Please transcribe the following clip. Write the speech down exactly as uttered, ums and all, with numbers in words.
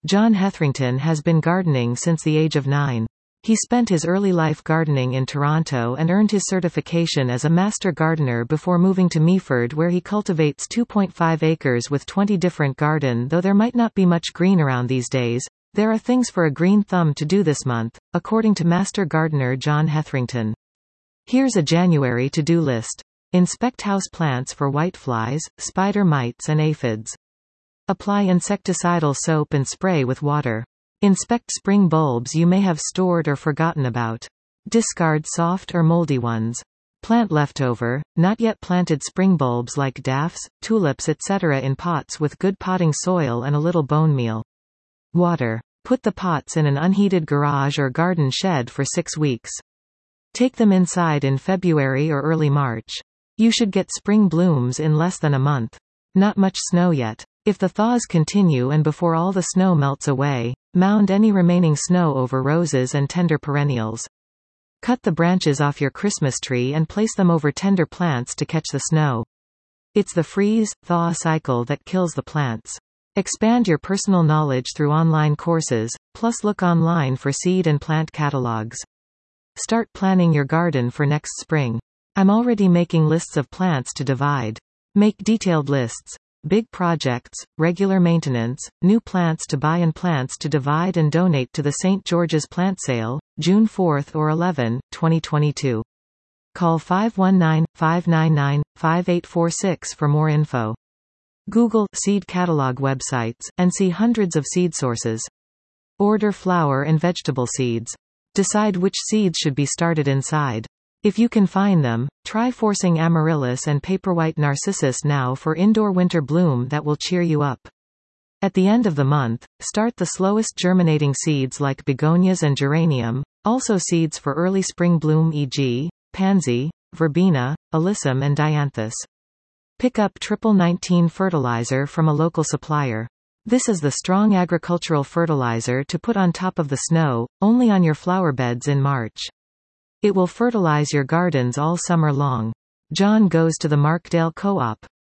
John Hetherington has been gardening since the age of nine. He spent his early life gardening in Toronto and earned his certification as a master gardener before moving to Meaford, where he cultivates two point five acres with twenty different garden. Though there might not be much green around these days, there are things for a green thumb to do this month, according to master gardener John Hetherington. Here's a January to-do list. Inspect house plants for whiteflies, spider mites and aphids. Apply insecticidal soap and spray with water. Inspect spring bulbs you may have stored or forgotten about. Discard soft or moldy ones. Plant leftover, not yet planted spring bulbs like daffs, tulips et cetera in pots with good potting soil and a little bone meal. Water. Put the pots in an unheated garage or garden shed for six weeks. Take them inside in February or early March. You should get spring blooms in less than a month. Not much snow yet. If the thaws continue and before all the snow melts away, mound any remaining snow over roses and tender perennials. Cut the branches off your Christmas tree and place them over tender plants to catch the snow. It's the freeze-thaw cycle that kills the plants. Expand your personal knowledge through online courses, plus look online for seed and plant catalogs. Start planning your garden for next spring. I'm already making lists of plants to divide. Make detailed lists. Big projects, regular maintenance, new plants to buy and plants to divide and donate to the Saint George's Plant Sale, June fourth or eleventh, twenty twenty-two. Call five one nine, five nine nine, five eight four six for more info. Google seed catalog websites and see hundreds of seed sources. Order flower and vegetable seeds. Decide which seeds should be started inside. If you can find them, try forcing amaryllis and paperwhite narcissus now for indoor winter bloom that will cheer you up. At the end of the month, start the slowest germinating seeds like begonias and geranium, also seeds for early spring bloom for example, pansy, verbena, alyssum and dianthus. Pick up triple nineteen fertilizer from a local supplier. This is the strong agricultural fertilizer to put on top of the snow, only on your flower beds in March. It will fertilize your gardens all summer long. John goes to the Markdale Co-op.